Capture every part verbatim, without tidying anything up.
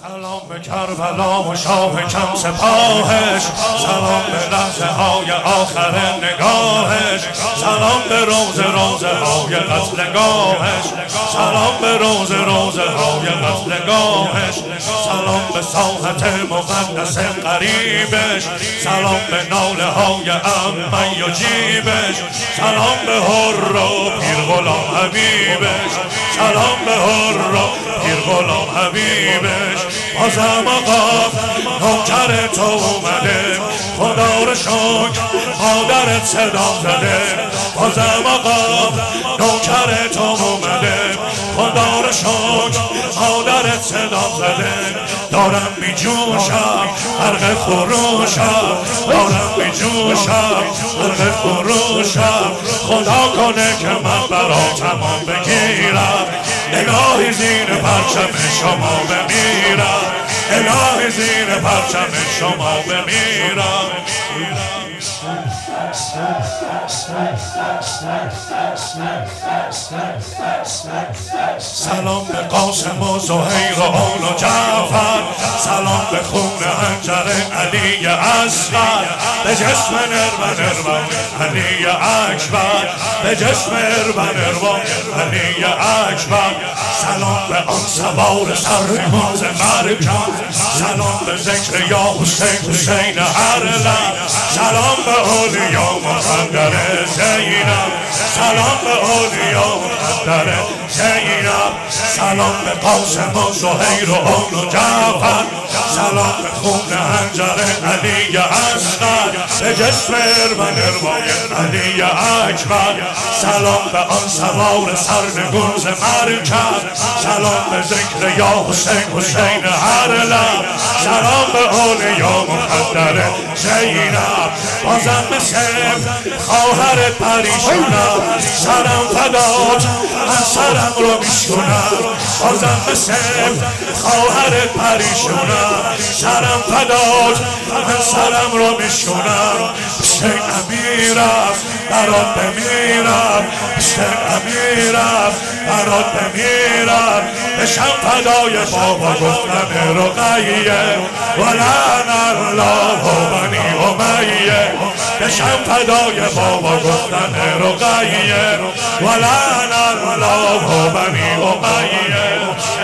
سلام به کربلا و شاه کم سپاهش، سلام به لحظه های آخر نگاهش، سلام به روز روزه های قتلگاهش، سلام به روز روزه های قتلگاهش، سلام به ساحت مقدس قریبش، سلام به ناله های عمی و جیبش، سلام به هر و پیر غلام حبیبش، سلام به هر و پیر غلام حبیبش. بازم آقا نوکر تو اومده، خدا رو شکر مادرت صدا زده. بازم آقا نوکر تو اومده، خدا رو شکر مادرت صدا زده. دارم می جوشم غرق خروشم، دارم می جوشم غرق خروشم. خدا کنه که من برا تمام بگیرم، الهی زیر پرچم شما بمیرم، الهی زیر پرچم شما بمیرم. سلام به قاسم و زهیر و آل و جعفر، سلام به خون حنجر علی اصغر، به جسم نرون نرون علی اکبر، به جسم نرون نرون علی اکبر. سلام به آن سوار سرماز مرکم، سلام به ذکر یا حسین حسین هر لب، سلام به اولیا مقدر زینب، سلام به اولیا مقدر زینب. سلام به قاسم و زهیر و آل و جعفر، سلام به خون حنجر علی اصغر، به جسم نرون نرون علی اکبر. سلام به آن سوار سرنگون مرکب، سلام به ذکر یا حسین حسین هر لب، سلام به اولیا مقدر زینب. بازم مثل خواهر پریشونم، سرم فدات من سرم رو میشکنم. بازم مثل خواهر پریشونم، سرم فدات من سرم رو میشکنم. حسین امیرم برات بمیرم، حسین امیرم برات بمیرم. بشم فدای بابا گفتم رقیه، ولعن الله بنی امیه. بشم فدای بابا گفتم رقیه، ولعن الله بنی امیه.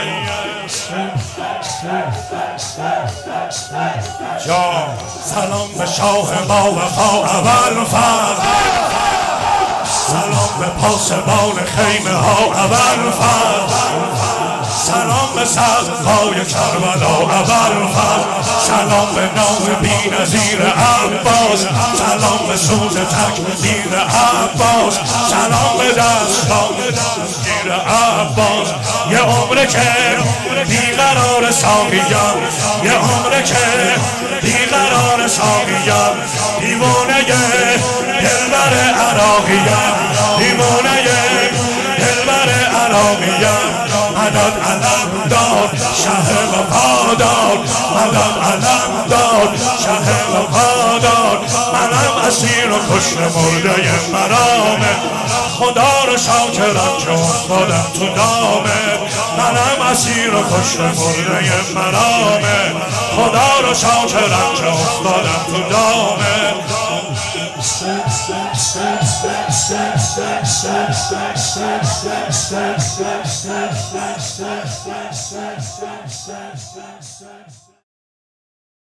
جان سلام به شاه ما وفا اول فرد، سلام به پاسبان خیمه ها اول فرد، سلام به سقای کربلا اول فرد، سلام به نام بی‌نظیر عباس، سلام به سوز تکبیر عباس، سلام به دستان دستگیر عباس. یه عمره که بیقرار ساقیم، یه عمره که بیقرار ساقیم، دیوانه دلبر عراقیم، دیوانه دلبر عراقیم. مدد علم داد شه وفادار، مدد علم داد شه وفادار. منم اسیر و کشت مرده مرامه، خدا رو شاکرم که افتادم تو دامه. منم اسیر و کشت مرده مرامه، خدا رو شاکرم که افتادم تو دامه.